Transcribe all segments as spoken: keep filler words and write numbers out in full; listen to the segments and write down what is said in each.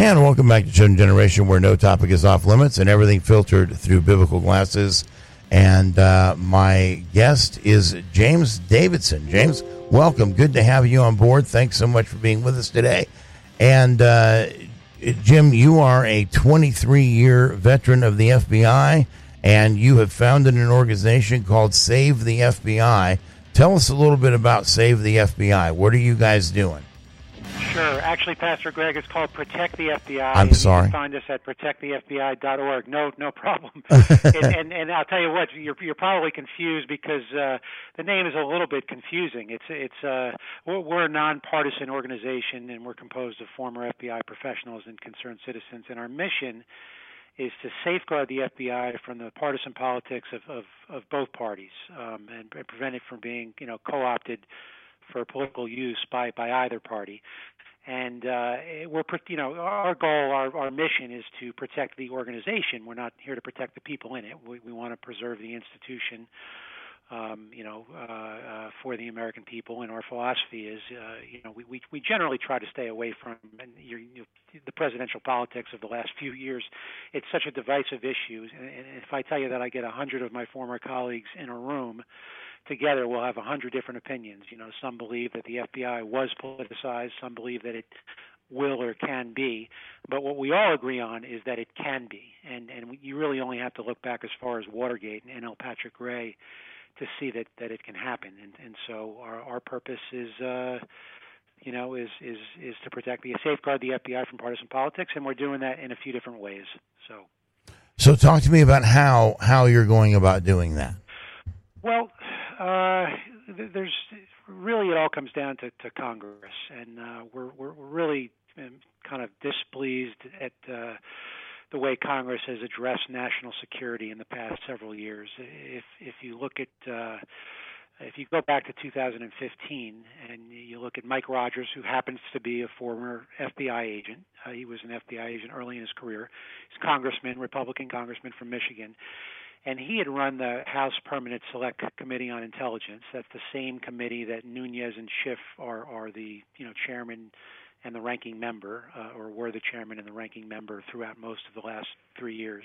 And welcome back to Chosen Generation, where no topic is off limits and everything filtered through biblical glasses. And uh, my guest is James Davidson. James, welcome. Good to have you on board. Thanks so much for being with us today. And uh, Jim, you are a twenty-three year veteran of the F B I, and you have founded an organization called Save the F B I. Tell us a little bit about Save the F B I. What are you guys doing? Sure. Actually, Pastor Greg, it's called Protect the F B I. I'm sorry. You can find us at protect the F B I dot org. No, no problem. and, and and I'll tell you what, you're you're probably confused because uh, the name is a little bit confusing. It's it's uh, we're, we're a nonpartisan organization, and we're composed of former F B I professionals and concerned citizens. And our mission is to safeguard the F B I from the partisan politics of of, of both parties, um, and, and prevent it from being, you know, co-opted for political use by, by either party. And uh, we're, you know, our goal, our, our mission is to protect the organization. We're not here to protect the people in it. We, we want to preserve the institution, um, you know, uh, uh, for the American people. And our philosophy is, uh, you know, we, we, we generally try to stay away from and you're, you know, the presidential politics of the last few years. It's such a divisive issue. And if I tell you that I get a hundred of my former colleagues in a room together, we'll have a hundred different opinions. You know, some believe that the F B I was politicized, some believe that it will or can be, but what we all agree on is that it can be. And and you really only have to look back as far as Watergate and N L Patrick Gray to see that, that it can happen. And and so our our purpose is, uh, you know, is is is to protect the safeguard the F B I from partisan politics, and we're doing that in a few different ways. So, so talk to me about how how you're going about doing that. Well, uh, there's really it all comes down to, to Congress, and uh, we're, we're really kind of displeased at uh, the way Congress has addressed national security in the past several years. If if you look at uh, if you go back to two thousand fifteen and you look at Mike Rogers, who happens to be a former F B I agent, uh, he was an F B I agent early in his career. He's a congressman, Republican congressman from Michigan. And he had run the House Permanent Select Committee on Intelligence. That's the same committee that Nunes and Schiff are, are the, you know, chairman and the ranking member, uh, or were the chairman and the ranking member throughout most of the last three years.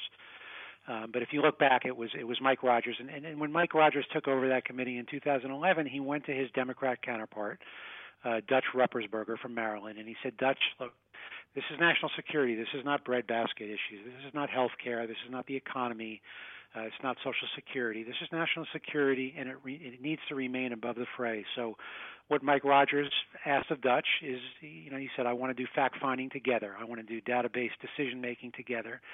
Um, but if you look back, it was it was Mike Rogers. And, and, and when Mike Rogers took over that committee in two thousand eleven, he went to his Democrat counterpart, uh, Dutch Ruppersberger from Maryland, and he said, Dutch, look, this is national security. This is not breadbasket issues. This is not health care. This is not the economy. Uh, it's not Social Security. This is national security, and it, re- it needs to remain above the fray. So what Mike Rogers asked of Dutch is, you know, he said, I want to do fact-finding together. I want to do database decision-making together.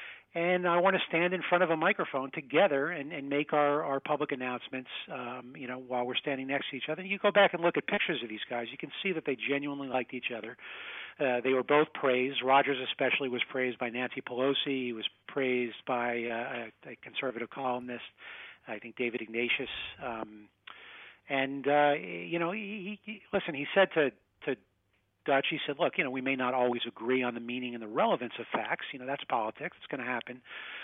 And I want to stand in front of a microphone together and, and make our, our public announcements, um, you know, while we're standing next to each other. You go back and look at pictures of these guys. You can see that they genuinely liked each other. Uh, they were both praised. Rogers especially was praised by Nancy Pelosi. He was praised by uh, a, a conservative columnist, I think David Ignatius. Um, and, uh, you know, he, he, listen, he said to, to Dutch, he said, look, you know, we may not always agree on the meaning and the relevance of facts. You know, that's politics. It's going to happen.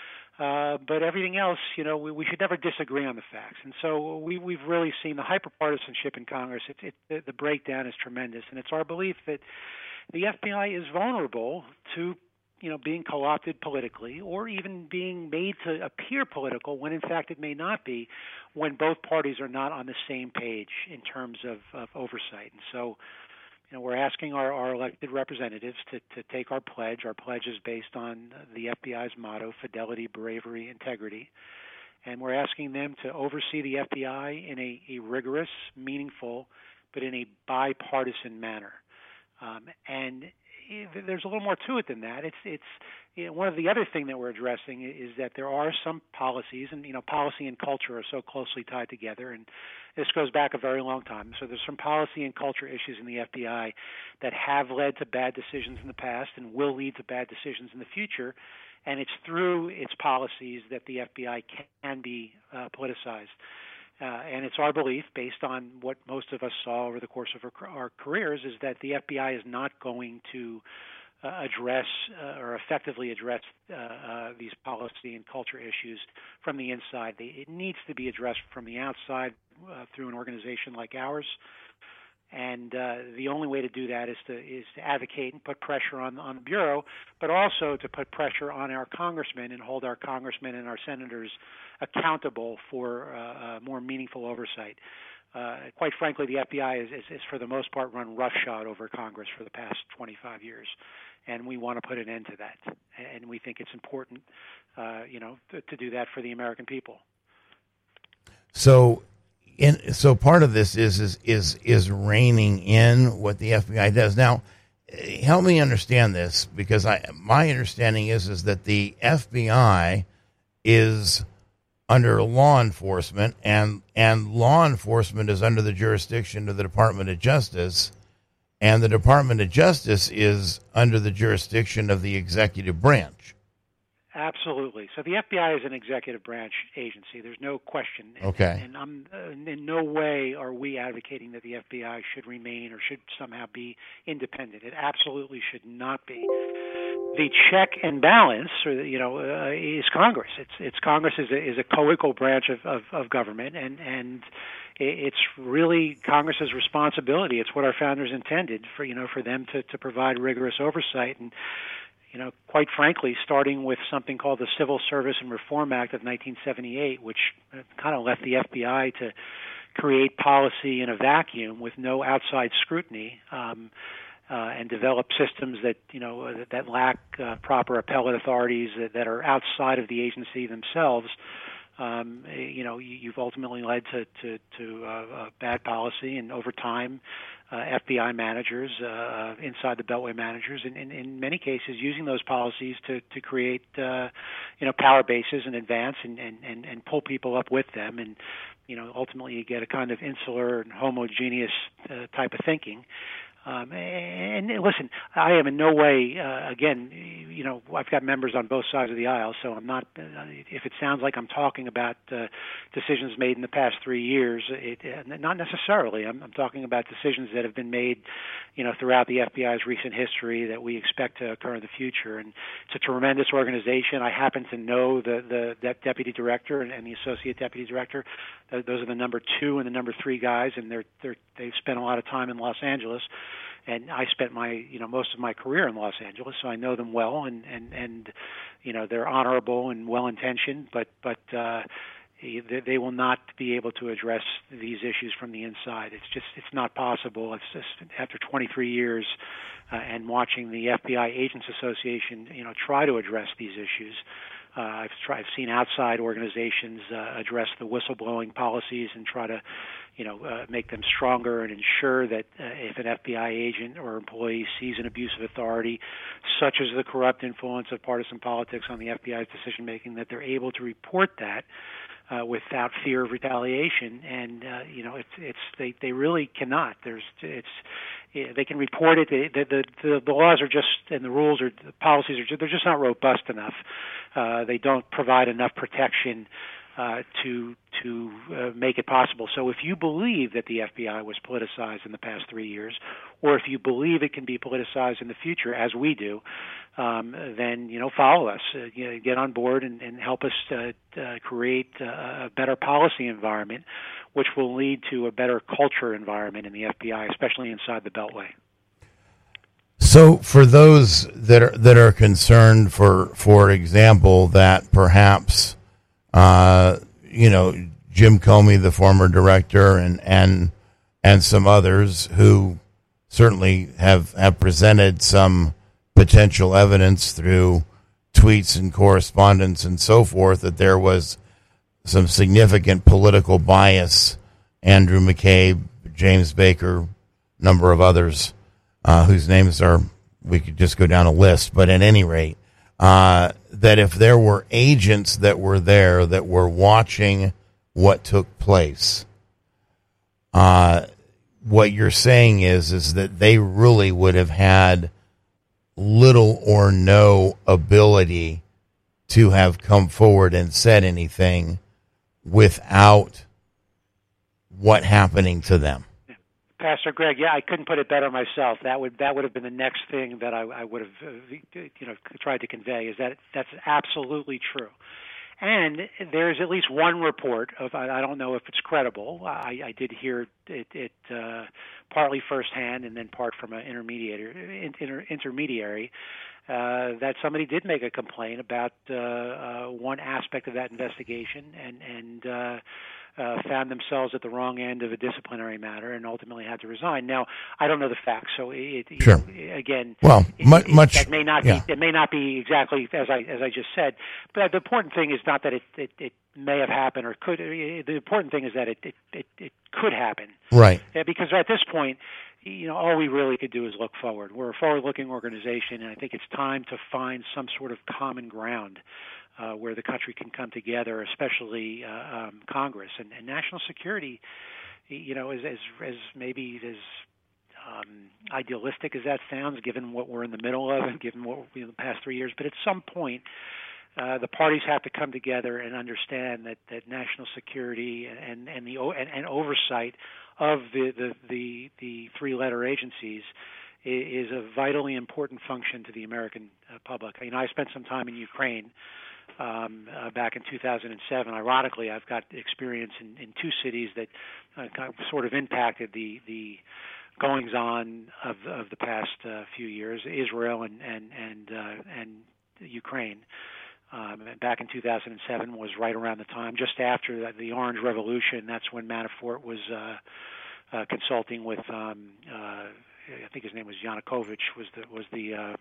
Uh, but everything else, you know, we, we should never disagree on the facts. And so we, we've really seen the hyperpartisanship in Congress. It, it, the breakdown is tremendous. And it's our belief that the F B I is vulnerable to, you know, being co-opted politically or even being made to appear political when, in fact, it may not be, when both parties are not on the same page in terms of, of oversight. And so, you know, we're asking our, our elected representatives to, to take our pledge. Our pledge is based on the F B I's motto, fidelity, bravery, integrity. And we're asking them to oversee the F B I in a, a rigorous, meaningful, but in a bipartisan manner. Um, and there's a little more to it than that. It's it's you know, one of the other thing that we're addressing is that there are some policies, and you know, policy and culture are so closely tied together, and this goes back a very long time. So there's some policy and culture issues in the F B I that have led to bad decisions in the past and will lead to bad decisions in the future, and it's through its policies that the F B I can be uh, politicized. Uh, and it's our belief, based on what most of us saw over the course of our, our careers, is that the F B I is not going to uh, address uh, or effectively address uh, uh, these policy and culture issues from the inside. They, it needs to be addressed from the outside uh, through an organization like ours. And uh, the only way to do that is to is to advocate and put pressure on on the Bureau, but also to put pressure on our congressmen and hold our congressmen and our senators accountable for uh, uh, more meaningful oversight. Uh, quite frankly, the F B I is, is, is for the most part run roughshod over Congress for the past twenty-five years, and we want to put an end to that. And we think it's important, uh, you know, to, to do that for the American people. So. In, so part of this is, is is is reining in what the F B I does. Now, help me understand this, because I my understanding is is that the F B I is under law enforcement, and and law enforcement is under the jurisdiction of the Department of Justice, and the Department of Justice is under the jurisdiction of the executive branch. Absolutely. So the F B I is an executive branch agency. There's no question. Okay. And, and I'm uh, in no way are we advocating that the F B I should remain or should somehow be independent. It absolutely should not be. The check and balance, or you know, uh, is Congress. It's it's Congress is a, is a co-equal branch of, of, of government, and and it's really Congress's responsibility. It's what our founders intended for you know for them to, to provide rigorous oversight. And you know, quite frankly, starting with something called the Civil Service and Reform Act of nineteen seventy-eight, which kind of left the F B I to create policy in a vacuum with no outside scrutiny, um, uh, and develop systems that you know that, that lack uh, proper appellate authorities that, that are outside of the agency themselves. Um, you know, you've ultimately led to to, to uh, uh, bad policy, and over time, uh, F B I managers, uh, inside the Beltway managers, and in, in many cases, using those policies to to create, uh, you know, power bases and advance and, and, and, and pull people up with them, and you know, ultimately you get a kind of insular and homogeneous uh, type of thinking. Um, and, and listen, I am in no way, uh, again, you know, I've got members on both sides of the aisle, so I'm not, uh, if it sounds like I'm talking about uh, decisions made in the past three years, it, uh, not necessarily. I'm, I'm talking about decisions that have been made, you know, throughout the F B I's recent history that we expect to occur in the future. And it's a tremendous organization. I happen to know the, the that deputy director and, and the associate deputy director. Those are the number two and the number three guys, and they're, they're, they've spent a lot of time in Los Angeles. And I spent my, you know, most of my career in Los Angeles, so I know them well, and, and, and you know, they're honorable and well-intentioned, but but uh, they, they will not be able to address these issues from the inside. It's just, it's not possible. It's just after twenty-three years uh, and watching the F B I Agents Association, you know, try to address these issues. Uh, I've, tried, I've seen outside organizations uh, address the whistleblowing policies and try to, you know, uh, make them stronger and ensure that uh, if an F B I agent or employee sees an abuse of authority, such as the corrupt influence of partisan politics on the F B I's decision making, that they're able to report that uh, without fear of retaliation. And uh, you know, it's it's they they really cannot. There's it's. They can report it. The, the, the, the laws are just, and the rules are, the policies are, they're just not robust enough. Uh, they don't provide enough protection uh, to to uh, make it possible. So if you believe that the F B I was politicized in the past three years, or if you believe it can be politicized in the future, as we do, um, then you know follow us, uh, you know, get on board and, and help us uh, uh, create uh, a better policy environment, which will lead to a better culture environment in the F B I, especially inside the Beltway. So, for those that are that are concerned, for for example, that perhaps, uh, you know, Jim Comey, the former director, and and and some others who certainly have have presented some potential evidence through tweets and correspondence and so forth that there was some significant political bias. Andrew McCabe, James Baker, number of others uh, whose names are, we could just go down a list, but at any rate, uh, that if there were agents that were there that were watching what took place, uh, what you're saying is is that they really would have had little or no ability to have come forward and said anything without what happening to them. Pastor Greg, yeah, I couldn't put it better myself. That would that would have been the next thing that I, I would have, uh, you know, tried to convey. Is that that's absolutely true, And there's at least one report of, I don't know if it's credible. I, I did hear it, it uh, partly firsthand and then part from an intermediary, inter, intermediary uh, that somebody did make a complaint about uh, uh, one aspect of that investigation and, and uh, uh, found themselves at the wrong end of a disciplinary matter and ultimately had to resign. Now, I don't know the facts, so it, you sure. know, again, well, it, much, it, much that may not yeah. be it may not be exactly as I as I just said. But the important thing is not that it it, it may have happened or could. The important thing is that it it, it, it could happen. Right. Yeah, because at this point, you know, all we really could do is look forward. We're a forward-looking organization, and I think it's time to find some sort of common ground uh, where the country can come together, especially uh, um, Congress and, and national security. You know, as as, as maybe as um, idealistic as that sounds, given what we're in the middle of and given what you know, the past three years, but at some point, uh, the parties have to come together and understand that, that national security and and the and, and oversight of the the the, the three-letter agencies is a vitally important function to the American uh, public. You know, I spent some time in Ukraine um, uh, back in two thousand seven. Ironically, I've got experience in, in two cities that uh, kind of sort of impacted the the goings-on of of the past uh, few years: Israel and and and uh, and Ukraine. Um, and back in two thousand seven was right around the time, just after the, the Orange Revolution. That's when Manafort was uh, uh, consulting with, um, uh, I think his name was Yanukovych, was the was the uh,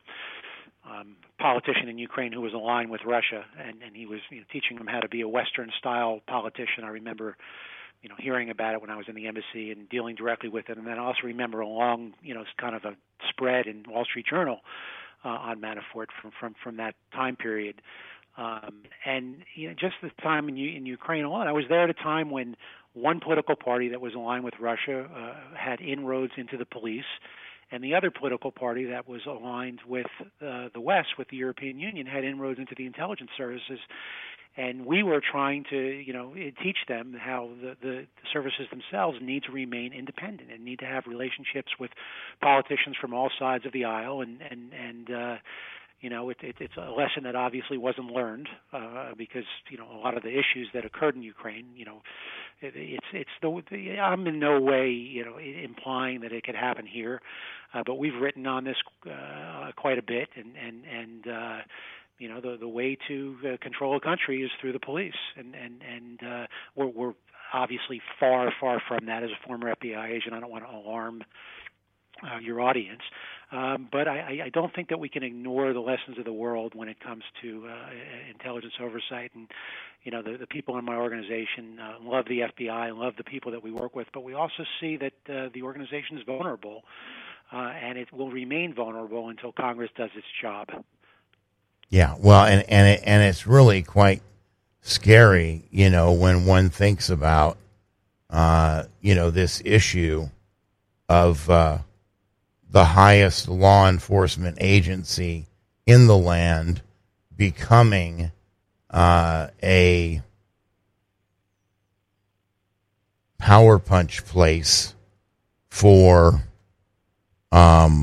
um, politician in Ukraine who was aligned with Russia, and, and he was you know, teaching him how to be a Western-style politician. I remember, you know, hearing about it when I was in the embassy and dealing directly with it, and then I also remember a long, you know, kind of a spread in Wall Street Journal uh, on Manafort from from from that time period. Um, and you know, just the time in, in Ukraine alone, I was there at a time when one political party that was aligned with Russia uh, had inroads into the police, and the other political party that was aligned with uh, the West, with the European Union, had inroads into the intelligence services. And we were trying to, you know, teach them how the, the services themselves need to remain independent and need to have relationships with politicians from all sides of the aisle, and and and. Uh, You know, it, it, it's a lesson that obviously wasn't learned uh, because you know a lot of the issues that occurred in Ukraine. You know, it, it's it's the, the I'm in no way you know implying that it could happen here, uh, but we've written on this uh, quite a bit, and and and uh, you know the the way to uh, control a country is through the police, and and and uh, we're we're obviously far far from that. As a former F B I agent, I don't want to alarm Uh, your audience, um, but I, I don't think that we can ignore the lessons of the world when it comes to uh, intelligence oversight. And you know, the, the people in my organization uh, love the F B I and love the people that we work with, but we also see that uh, the organization is vulnerable, uh, and it will remain vulnerable until Congress does its job. Yeah, well, and and it, and it's really quite scary, you know, when one thinks about, uh, you know, this issue of. Uh, the highest law enforcement agency in the land becoming uh, a power punch place for um,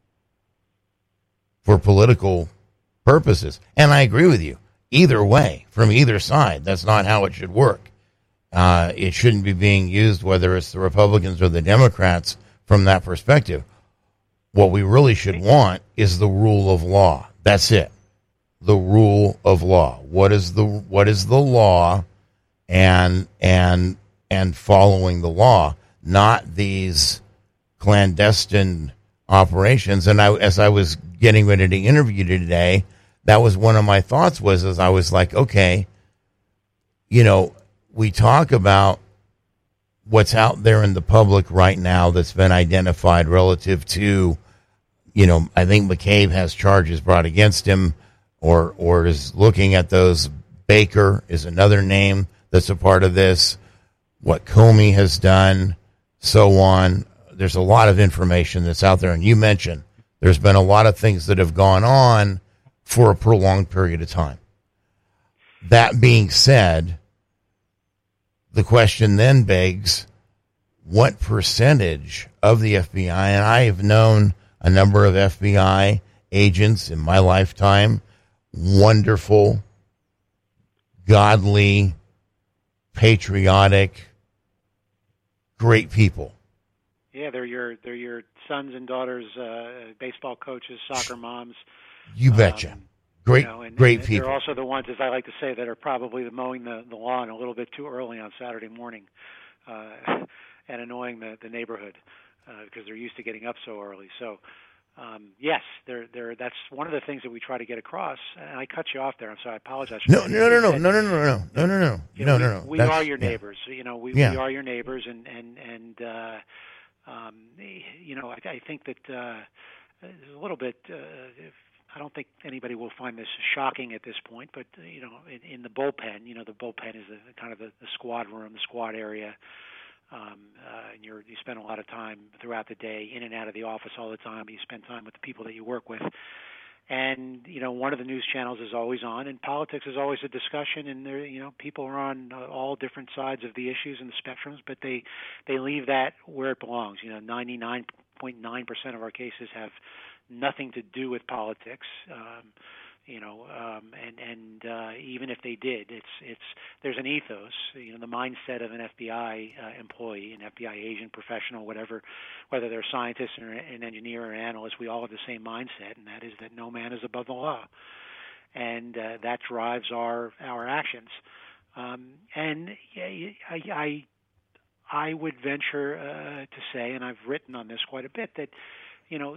for political purposes. And I agree with you. Either way, from either side, that's not how it should work. Uh, it shouldn't be being used, whether it's the Republicans or the Democrats, from that perspective. What we really should want is the rule of law. That's it. The rule of law. What is the what is the law, and and and following the law, not these clandestine operations. And I, as I was getting ready to interview you today, that was one of my thoughts. Was as I was like, okay, you know, we talk about what's out there in the public right now that's been identified relative to, you know, I think McCabe has charges brought against him, or or is looking at those. Baker is another name that's a part of this. What Comey has done, so on. There's a lot of information that's out there. And you mentioned there's been a lot of things that have gone on for a prolonged period of time. That being said, the question then begs, what percentage of the F B I, and I have known a number of F B I agents in my lifetime, wonderful, godly, patriotic, great people. Yeah, they're your they're your sons and daughters, uh, baseball coaches, soccer moms. You betcha. Um, great, you know, and, great and people. They're also the ones, as I like to say, that are probably mowing the, the lawn a little bit too early on Saturday morning, uh, and annoying the, the neighborhood uh, because they're used to getting up so early. So, um, yes, they're, they're, that's one of the things that we try to get across. And I cut you off there. I'm sorry. I apologize. For No, that. no, no, no, said, no, no, no, no, no, no, no, you no, know, no, no. We, we That's, are your yeah. neighbors. You know, we, Yeah. we are your neighbors, and and and uh, um, you know, I, I think that uh, there's a little bit. Uh, if, I don't think anybody will find this shocking at this point, but uh, you know, in, in the bullpen, you know, the bullpen is the, kind of the, the squad room, the squad area. Um, uh, and you're, you spend a lot of time throughout the day in and out of the office all the time. You spend time with the people that you work with. And, you know, one of the news channels is always on, and politics is always a discussion, and there, you know, people are on uh, all different sides of the issues and the spectrums, but they, they leave that where it belongs. You know, ninety-nine point nine percent of our cases have nothing to do with politics. Um, You know, um, and and uh, even if they did, it's it's there's an ethos. You know, the mindset of an F B I uh, employee, an F B I agent, professional, whatever, whether they're a scientist or an engineer or an analyst, we all have the same mindset, and that is that no man is above the law, and uh, that drives our our actions. Um, and I, I I would venture uh, to say, and I've written on this quite a bit, that you know.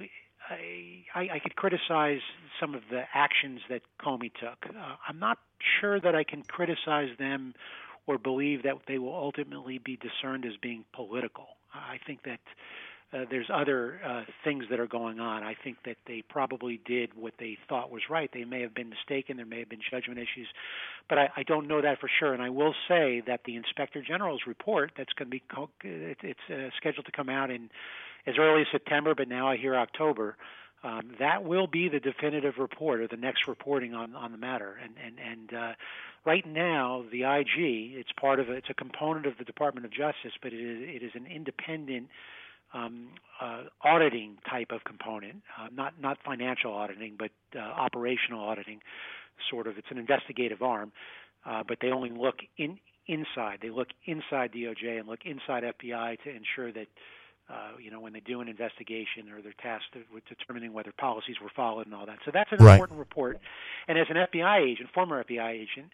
I, I could criticize some of the actions that Comey took. Uh, I'm not sure that I can criticize them or believe that they will ultimately be discerned as being political. I think that uh, there's other uh, things that are going on. I think that they probably did what they thought was right. They may have been mistaken. There may have been judgment issues, but I, I don't know that for sure. And I will say that the Inspector General's report that's going to be co- it's uh, scheduled to come out in as early as September, but now I hear October. Um, that will be the definitive report or the next reporting on, on the matter. And and and uh, right now, the I G, it's part of a, it's a component of the Department of Justice, but it is it is an independent um, uh, auditing type of component, uh, not not financial auditing, but uh, operational auditing. Sort of, it's an investigative arm, uh, but they only look in inside. They look inside D O J and look inside F B I to ensure that. Uh, you know, when they do an investigation or they're tasked with determining whether policies were followed and all that. So that's an right. important report. And as an F B I agent, former F B I agent,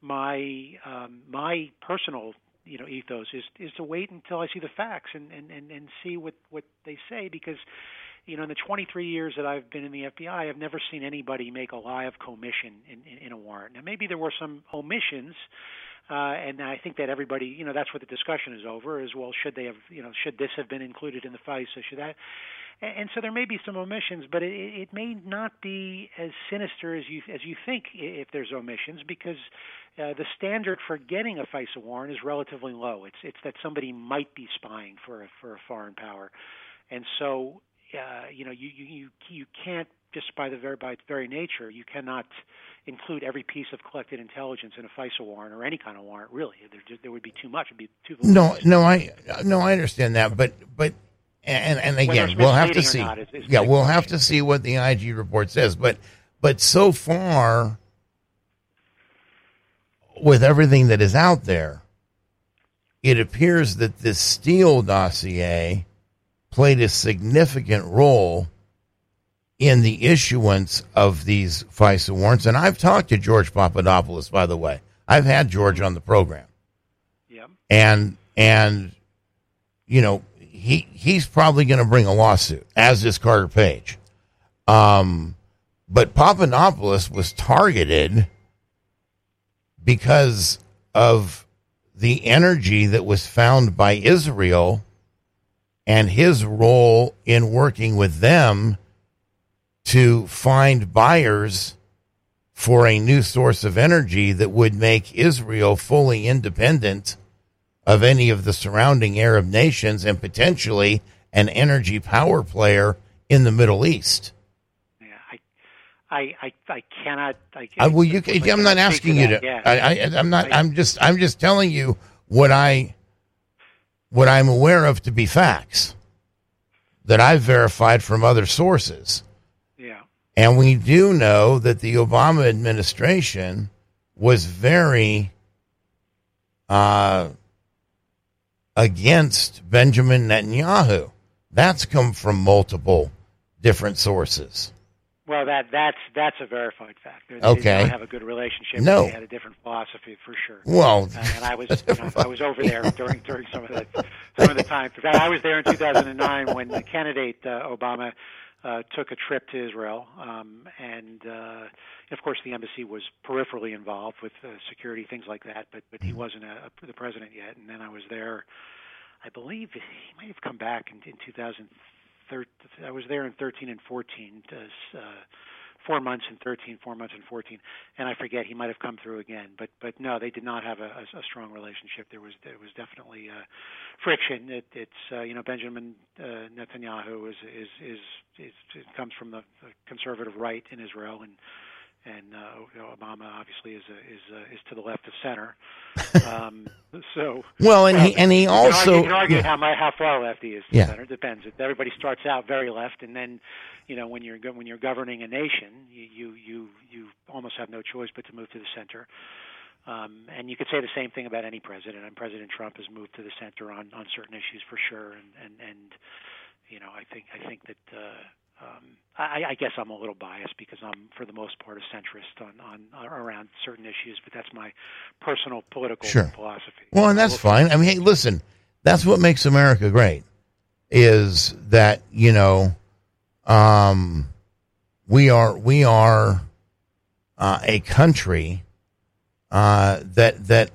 my um, my personal you know ethos is is to wait until I see the facts and, and, and, and see what, what they say, because you know in the twenty-three years that I've been in the F B I, I've never seen anybody make a lie of commission in, in, in a warrant. Now maybe there were some omissions. Uh, and I think that everybody, you know, that's what the discussion is over. Is well, should they have, you know, should this have been included in the FISA? Should that? And, and so there may be some omissions, but it, it may not be as sinister as you as you think if there's omissions, because uh, the standard for getting a FISA warrant is relatively low. It's it's that somebody might be spying for a, for a foreign power, and so uh, you know you, you you you can't just by the very by its very nature you cannot include every piece of collected intelligence in a FISA warrant or any kind of warrant. Really, there, just, there would be too much. It'd be too. No, no, I no, I understand that, but but and and again, we'll have to see. Not, is, is yeah, we'll question. have to see what the I G report says. But but so far, with everything that is out there, it appears that this Steele dossier played a significant role in the issuance of these FISA warrants. And I've talked to George Papadopoulos, by the way. I've had George on the program. Yeah. And, and you know, he he's probably going to bring a lawsuit, as is Carter Page. Um, but Papadopoulos was targeted because of the energy that was found by Israel and his role in working with them to find buyers for a new source of energy that would make Israel fully independent of any of the surrounding Arab nations and potentially an energy power player in the Middle East. Yeah, I, I, I, I cannot. I, I, well, you, I I'm not asking you to. Yeah. I, I, I'm not. I, I'm just. I'm just telling you what I, what I'm aware of to be facts that I've verified from other sources. Yeah. And we do know that the Obama administration was very uh, against Benjamin Netanyahu. That's come from multiple different sources. Well, that that's that's a verified fact. They, okay. they don't have a good relationship. No. They had a different philosophy for sure. Well, uh, and I was you know, I was over there during during some of the some of the time. In fact, I was there in two thousand nine when the candidate uh, Obama uh, took a trip to Israel, um, and uh, of course the embassy was peripherally involved with uh, security, things like that. But but he wasn't a, a, the president yet. And then I was there. I believe he might have come back in, in two thousand thirteen. I was there in thirteen and fourteen, uh, four months in thirteen, four months in fourteen, and I forget, he might have come through again. But but no, they did not have a, a, a strong relationship. There was there was definitely uh, friction. It, it's uh, you know Benjamin uh, Netanyahu is is, is is it comes from the, the conservative right in Israel, and and uh, you know, Obama obviously is a, is a, is to the left of center. Um, so well, and well, he and he you also can argue, you can argue yeah. how my, how far left he is to yeah. the center. It depends. Everybody starts out very left, and then you know when you're when you're governing a nation, you you you, you almost have no choice but to move to the center. Um, and you could say the same thing about any president. And President Trump has moved to the center on, on certain issues for sure. And, and, and you know I think I think that. Uh, Um, I, I guess I'm a little biased because I'm, for the most part, a centrist on, on around certain issues, but that's my personal political sure. philosophy. Well, and that's fine. I mean, hey, listen, that's what makes America great, is that, you know, um, we are we are uh, a country uh, that that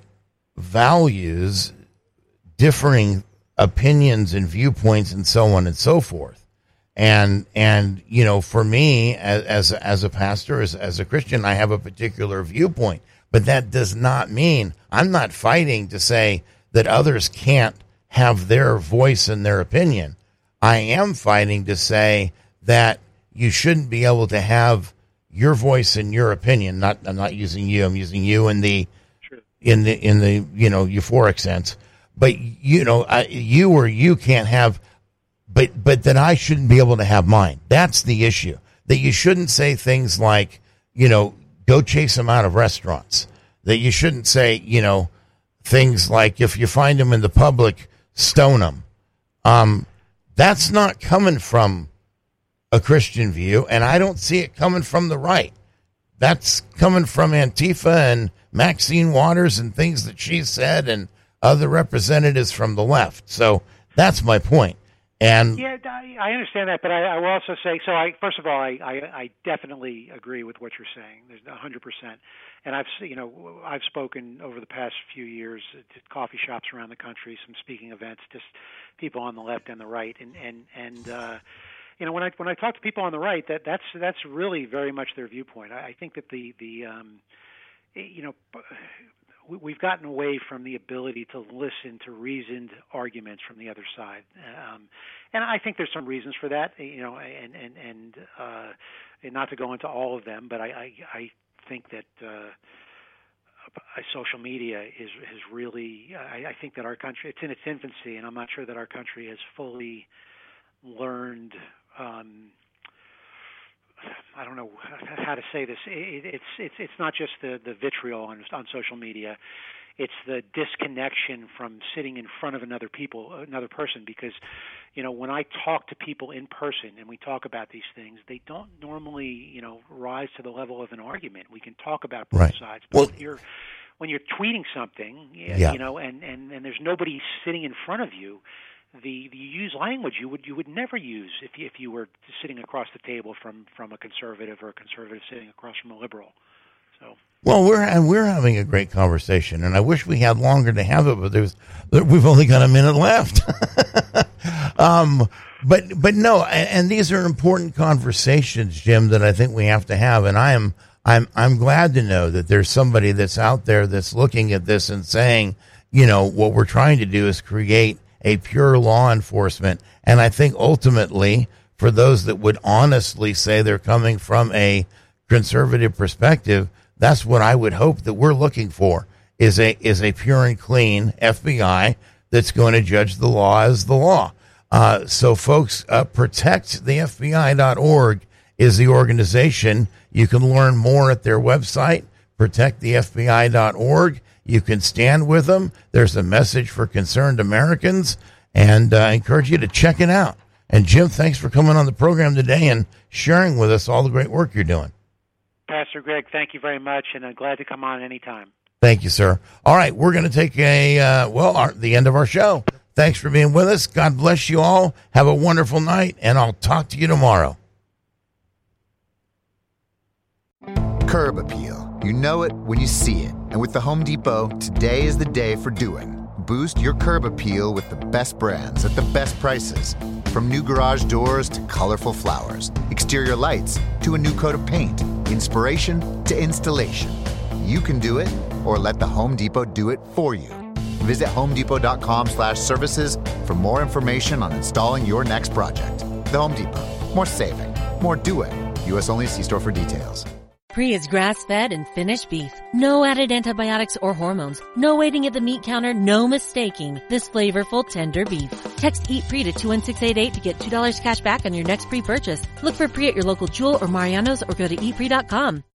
values differing opinions and viewpoints and so on and so forth. And, and, you know, for me as, as, as a pastor, as, as a Christian, I have a particular viewpoint, but that does not mean I'm not fighting to say that others can't have their voice and their opinion. I am fighting to say that you shouldn't be able to have your voice and your opinion. Not, I'm not using you. I'm using you in the, True. in the, in the, you know, euphoric sense, but you know, I, you or you can't have, But but that I shouldn't be able to have mine. That's the issue. That you shouldn't say things like, you know, go chase them out of restaurants. That you shouldn't say, you know, things like if you find them in the public, stone them. Um, that's not coming from a Christian view, and I don't see it coming from the right. That's coming from Antifa and Maxine Waters and things that she said and other representatives from the left. So that's my point. And yeah, I understand that, but I, I will also say, so I, first of all, I, I, I definitely agree with what you're saying. There's one hundred percent. And I've, you know, I've spoken over the past few years at coffee shops around the country, some speaking events, just people on the left and the right. And, and, and uh, you know, when I, when I talk to people on the right, that, that's, that's really very much their viewpoint. I, I think that the, the, um, you know, we've gotten away from the ability to listen to reasoned arguments from the other side, um, and I think there's some reasons for that. You know, and and and, uh, and not to go into all of them, but I I, I think that uh, social media is is really. I, I think that our country, it's in its infancy, and I'm not sure that our country has fully learned. Um, I don't know how to say this. It, it's it's it's not just the, the vitriol on on social media. It's the disconnection from sitting in front of another people, another person. Because, you know, when I talk to people in person and we talk about these things, they don't normally, you know, rise to the level of an argument. We can talk about both right. sides. But well, when you're when you're tweeting something, yeah. you know, and, and, and there's nobody sitting in front of you. The, the you use language you would you would never use if you, if you were sitting across the table from, from a conservative or a conservative sitting across from a liberal. So well, we're and we're having a great conversation, and I wish we had longer to have it, but there's we've only got a minute left. um, but but no, and, and these are important conversations, Jim, that I think we have to have, and I am I'm I'm glad to know that there's somebody that's out there that's looking at this and saying, you know, what we're trying to do is create a pure law enforcement. And I think ultimately, for those that would honestly say they're coming from a conservative perspective, that's what I would hope that we're looking for is a is a pure and clean F B I that's going to judge the law as the law. Uh, so, folks, uh, protect the F B I dot org is the organization. You can learn more at their website, protect the F B I dot org. You can stand with them. There's a message for concerned Americans, and uh, I encourage you to check it out. And Jim, thanks for coming on the program today and sharing with us all the great work you're doing. Pastor Greg, thank you very much, and I'm glad to come on anytime. Thank you, sir. All right, we're going to take a, uh, well, our, the end of our show. Thanks for being with us. God bless you all. Have a wonderful night, and I'll talk to you tomorrow. Curb appeal. You know it when you see it. And with the Home Depot, today is the day for doing. Boost your curb appeal with the best brands at the best prices. From new garage doors to colorful flowers, exterior lights to a new coat of paint, inspiration to installation. You can do it, or let the Home Depot do it for you. Visit homedepot.com slash services for more information on installing your next project. The Home Depot. More saving. More doing. U S only. See store for details. Pri is grass-fed and finished beef. No added antibiotics or hormones. No waiting at the meat counter. No mistaking this flavorful, tender beef. Text Eat Pri to two one six eight eight to get two dollars cash back on your next Pri purchase. Look for Pri at your local Jewel or Mariano's or go to eat pri dot com.